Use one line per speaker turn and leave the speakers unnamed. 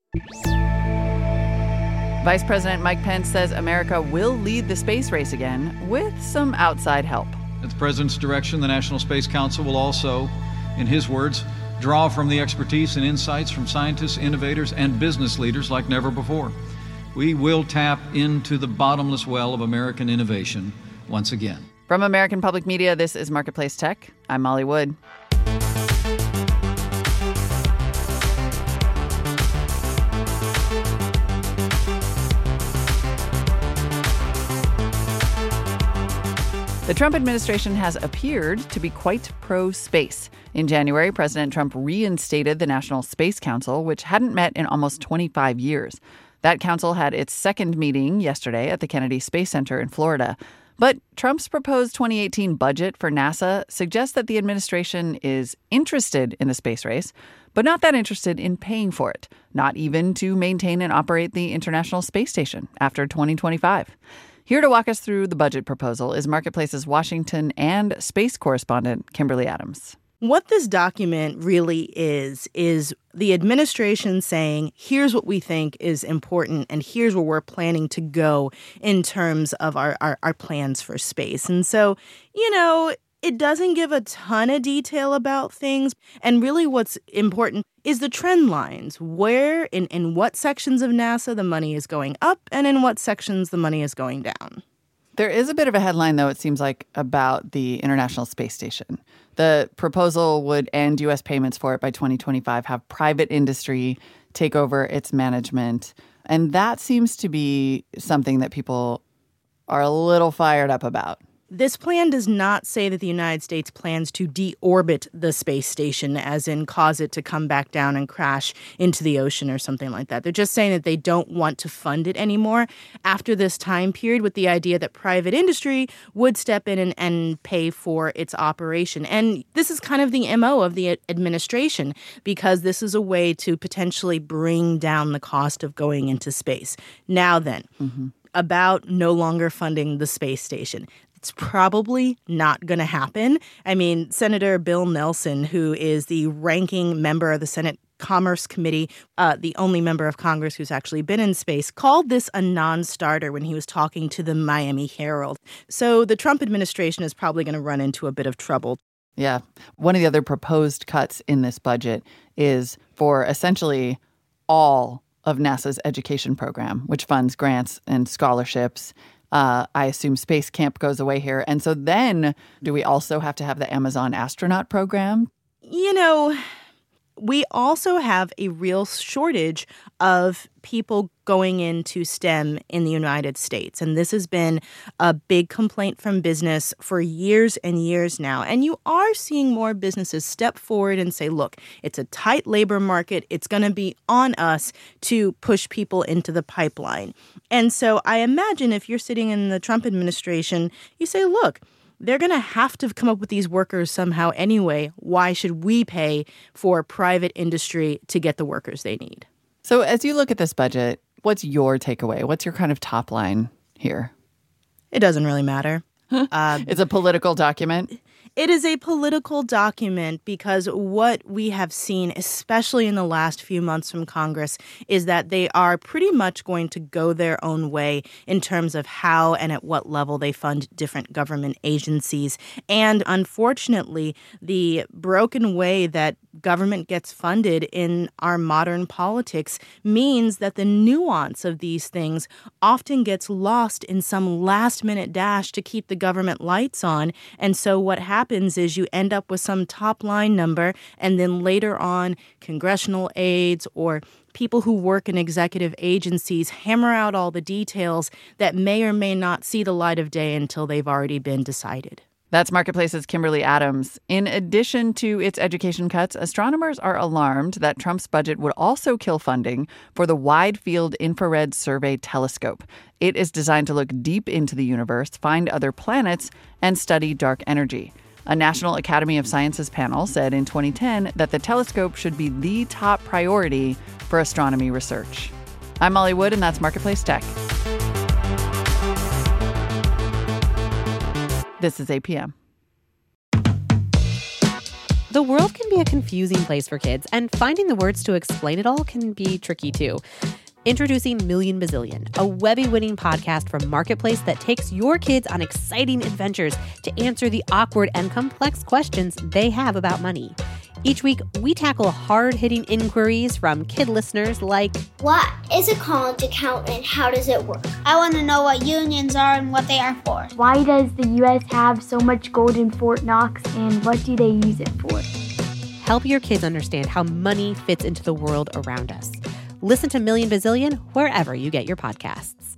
Vice President Mike Pence says America will lead the space race again with some outside help.
At the president's direction, the National Space Council will also, in his words, draw from the expertise and insights from scientists, innovators, and business leaders like never before. We will tap into the bottomless well of American innovation once again.
From American Public Media, this is Marketplace Tech. I'm Molly Wood. The Trump administration has appeared to be quite pro-space. In January, President Trump reinstated the National Space Council, which hadn't met in almost 25 years. That council had its second meeting yesterday at the Kennedy Space Center in Florida. But Trump's proposed 2018 budget for NASA suggests that the administration is interested in the space race, but not that interested in paying for it, not even to maintain and operate the International Space Station after 2025. Here to walk us through the budget proposal is Marketplace's Washington and space correspondent Kimberly Adams.
What this document really is the administration saying, here's what we think is important and here's where we're planning to go in terms of our plans for space. And so, it doesn't give a ton of detail about things. And really what's important is the trend lines, where in what sections of NASA the money is going up and in what sections the money is going down.
There is a bit of a headline, though, it seems like, about the International Space Station. The proposal would end U.S. payments for it by 2025, have private industry take over its management. And that seems to be something that people are a little fired up about.
This plan does not say that the United States plans to deorbit the space station, as in cause it to come back down and crash into the ocean or something like that. They're just saying that they don't want to fund it anymore after this time period, with the idea that private industry would step in and pay for its operation. And this is kind of the MO of the administration, because this is a way to potentially bring down the cost of going into space. Now then, about no longer funding the space station. It's probably not going to happen. I mean, Senator Bill Nelson, who is the ranking member of the Senate Commerce Committee, the only member of Congress who's actually been in space, called this a non-starter when he was talking to the Miami Herald. So the Trump administration is probably going to run into a bit of trouble.
Yeah. One of the other proposed cuts in this budget is for essentially all of NASA's education program, which funds grants and scholarships. I assume Space Camp goes away here. And so then do we also have to have the Amazon astronaut program?
We also have a real shortage of people going into STEM in the United States. And this has been a big complaint from business for years and years now. And you are seeing more businesses step forward and say, look, it's a tight labor market. It's going to be on us to push people into the pipeline. And so I imagine if you're sitting in the Trump administration, you say, look, they're going to have to come up with these workers somehow anyway. Why should we pay for private industry to get the workers they need?
So as you look at this budget, what's your takeaway? What's your kind of top line here?
It doesn't really matter.
It's a political document.
It is a political document because what we have seen, especially in the last few months from Congress, is that they are pretty much going to go their own way in terms of how and at what level they fund different government agencies. And unfortunately, the broken way that government gets funded in our modern politics means that the nuance of these things often gets lost in some last-minute dash to keep the government lights on. And so what happens is you end up with some top-line number, and then later on, congressional aides or people who work in executive agencies hammer out all the details that may or may not see the light of day until they've already been decided.
That's Marketplace's Kimberly Adams. In addition to its education cuts, astronomers are alarmed that Trump's budget would also kill funding for the Wide Field Infrared Survey Telescope. It is designed to look deep into the universe, find other planets, and study dark energy. A National Academy of Sciences panel said in 2010 that the telescope should be the top priority for astronomy research. I'm Molly Wood, and that's Marketplace Tech. This is APM.
The world can be a confusing place for kids, and finding the words to explain it all can be tricky too. Introducing Million Bazillion, a Webby-winning podcast from Marketplace that takes your kids on exciting adventures to answer the awkward and complex questions they have about money. Each week, we tackle hard-hitting inquiries from kid listeners like,
what is a college account and how does it work?
I want to know what unions are and what they are for.
Why does the U.S. have so much gold in Fort Knox and what do they use it for?
Help your kids understand how money fits into the world around us. Listen to Million Bazillion wherever you get your podcasts.